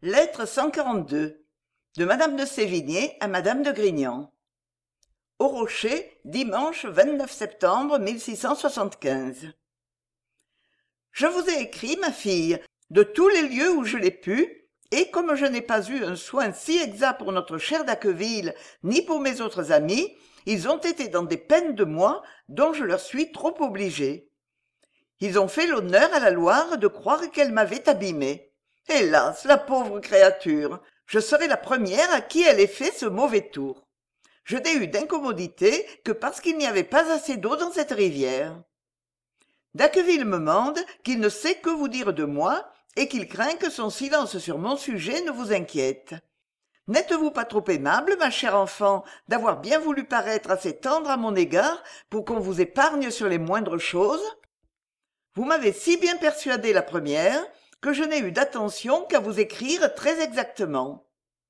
Lettre 142 de Madame de Sévigné à Madame de Grignan. Au Rocher, dimanche 29 septembre 1675. Je vous ai écrit, ma fille, de tous les lieux où je l'ai pu, et comme je n'ai pas eu un soin si exact pour notre cher Dacqueville, ni pour mes autres amis, ils ont été dans des peines de moi dont je leur suis trop obligée. Ils ont fait l'honneur à la Loire de croire qu'elle m'avait abîmée. Hélas, la pauvre créature, je serai la première à qui elle ait fait ce mauvais tour. Je n'ai eu d'incommodité que parce qu'il n'y avait pas assez d'eau dans cette rivière. Dacqueville me mande qu'il ne sait que vous dire de moi et qu'il craint que son silence sur mon sujet ne vous inquiète. N'êtes-vous pas trop aimable, ma chère enfant, d'avoir bien voulu paraître assez tendre à mon égard pour qu'on vous épargne sur les moindres choses? Vous m'avez si bien persuadée la première que je n'ai eu d'attention qu'à vous écrire très exactement.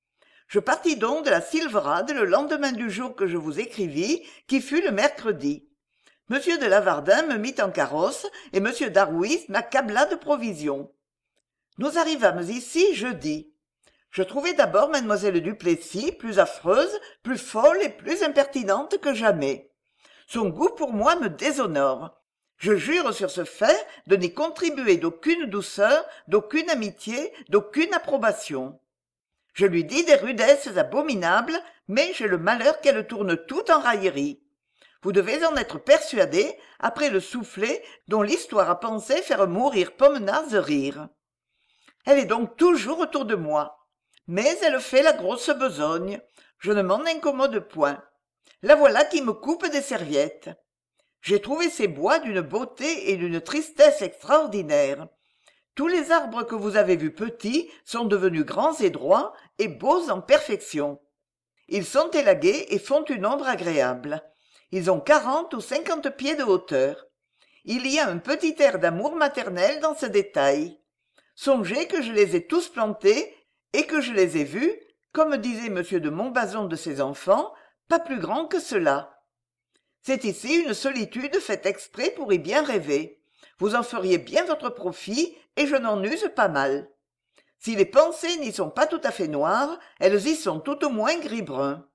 Je partis donc de la Silverade le lendemain du jour que je vous écrivis, qui fut le mercredi. Monsieur de Lavardin me mit en carrosse et monsieur d'Arrouis m'accabla de provisions. Nous arrivâmes ici jeudi. Je trouvai d'abord mademoiselle Duplessis plus affreuse, plus folle et plus impertinente que jamais. Son goût pour moi me déshonore. Je jure sur ce fait de n'y contribuer d'aucune douceur, d'aucune amitié, d'aucune approbation. Je lui dis des rudesses abominables, mais j'ai le malheur qu'elle tourne tout en raillerie. Vous devez en être persuadé, après le soufflet dont l'histoire a pensé faire mourir Pomenars de rire. Elle est donc toujours autour de moi. Mais elle fait la grosse besogne. Je ne m'en incommode point. La voilà qui me coupe des serviettes. J'ai trouvé ces bois d'une beauté et d'une tristesse extraordinaires. Tous les arbres que vous avez vus petits sont devenus grands et droits et beaux en perfection. Ils sont élagués et font une ombre agréable. Ils ont 40 ou 50 pieds de hauteur. Il y a un petit air d'amour maternel dans ce détail. Songez que je les ai tous plantés et que je les ai vus, comme disait M. de Montbazon de ses enfants, pas plus grands que cela. C'est ici une solitude faite exprès pour y bien rêver. Vous en feriez bien votre profit, et je n'en use pas mal. Si les pensées n'y sont pas tout à fait noires, elles y sont tout au moins gris-brun.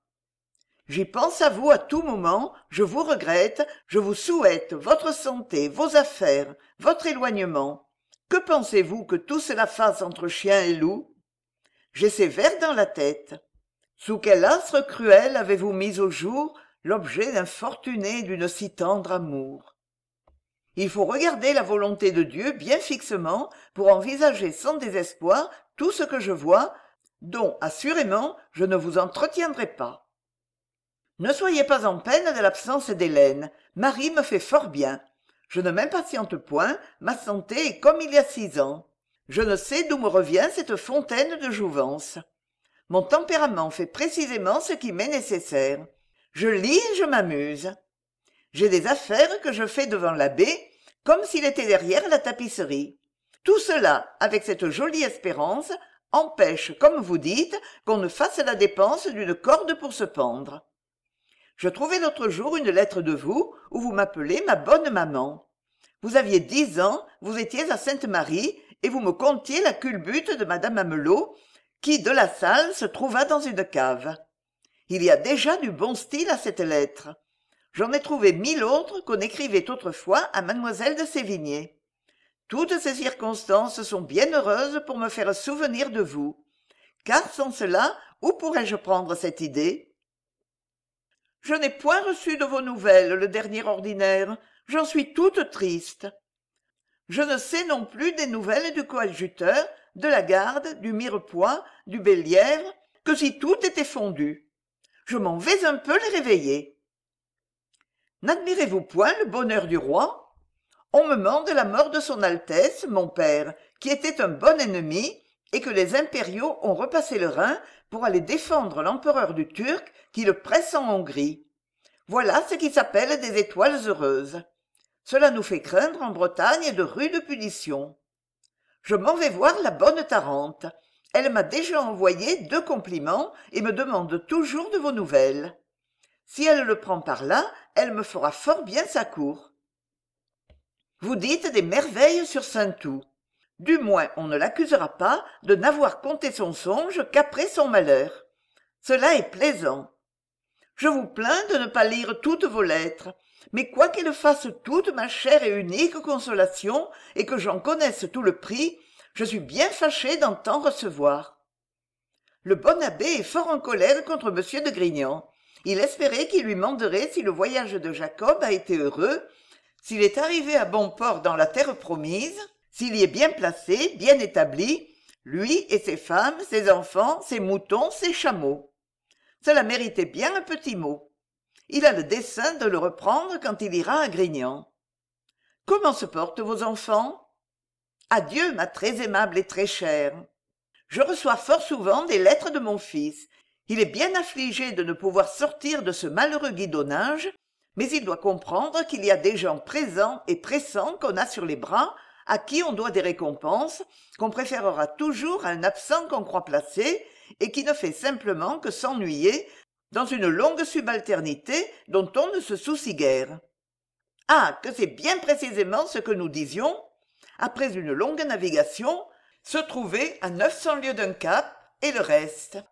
J'y pense à vous à tout moment, je vous regrette, je vous souhaite votre santé, vos affaires, votre éloignement. Que pensez-vous que tout cela fasse entre chien et loup? J'ai ces vers dans la tête. Sous quel astre cruel avez-vous mis au jour l'objet d'infortuné et d'une si tendre amour? Il faut regarder la volonté de Dieu bien fixement pour envisager sans désespoir tout ce que je vois, dont, assurément, je ne vous entretiendrai pas. Ne soyez pas en peine de l'absence d'Hélène. Marie me fait fort bien. Je ne m'impatiente point, ma santé est comme il y a 6 ans. Je ne sais d'où me revient cette fontaine de jouvence. Mon tempérament fait précisément ce qui m'est nécessaire. Je lis et je m'amuse. J'ai des affaires que je fais devant l'abbé, comme s'il était derrière la tapisserie. Tout cela, avec cette jolie espérance, empêche, comme vous dites, qu'on ne fasse la dépense d'une corde pour se pendre. Je trouvai l'autre jour une lettre de vous, où vous m'appelez ma bonne maman. Vous aviez 10 ans, vous étiez à Sainte-Marie, et vous me contiez la culbute de madame Amelot, qui, de la salle, se trouva dans une cave. Il y a déjà du bon style à cette lettre. J'en ai trouvé 1000 autres qu'on écrivait autrefois à mademoiselle de Sévigné. Toutes ces circonstances sont bien heureuses pour me faire souvenir de vous. Car sans cela, où pourrais-je prendre cette idée? Je n'ai point reçu de vos nouvelles le dernier ordinaire. J'en suis toute triste. Je ne sais non plus des nouvelles du coadjuteur, de la garde, du Mirepoix, du Bellièvre, que si tout était fondu. Je m'en vais un peu les réveiller. N'admirez-vous point le bonheur du roi? On me mande la mort de son Altesse, mon père, qui était un bon ennemi, et que les impériaux ont repassé le Rhin pour aller défendre l'empereur du Turc qui le presse en Hongrie. Voilà ce qui s'appelle des étoiles heureuses. Cela nous fait craindre en Bretagne de rudes punitions. Je m'en vais voir la bonne Tarente. Elle m'a déjà envoyé 2 compliments et me demande toujours de vos nouvelles. Si elle le prend par là, elle me fera fort bien sa cour. Vous dites des merveilles sur Saint-Tout. Du moins on ne l'accusera pas de n'avoir compté son songe qu'après son malheur. Cela est plaisant. Je vous plains de ne pas lire toutes vos lettres, mais quoiqu'elles fassent toute ma chère et unique consolation, et que j'en connaisse tout le prix, je suis bien fâché d'en t'en recevoir. Le bon abbé est fort en colère contre m de Grignan. Il espérait qu'il lui manderait si le voyage de Jacob a été heureux, s'il est arrivé à bon port dans la terre promise, s'il y est bien placé, bien établi, lui et ses femmes, ses enfants, ses moutons, ses chameaux. Cela méritait bien un petit mot. Il a le dessein de le reprendre quand il ira à Grignan. Comment se portent vos enfants? Adieu, ma très aimable et très chère. Je reçois fort souvent des lettres de mon fils. Il est bien affligé de ne pouvoir sortir de ce malheureux guidonnage, mais il doit comprendre qu'il y a des gens présents et pressants qu'on a sur les bras, à qui on doit des récompenses, qu'on préférera toujours à un absent qu'on croit placé, et qui ne fait simplement que s'ennuyer dans une longue subalternité dont on ne se soucie guère. Ah, que c'est bien précisément ce que nous disions, après une longue navigation, se trouver à 900 lieues d'un cap, et le reste.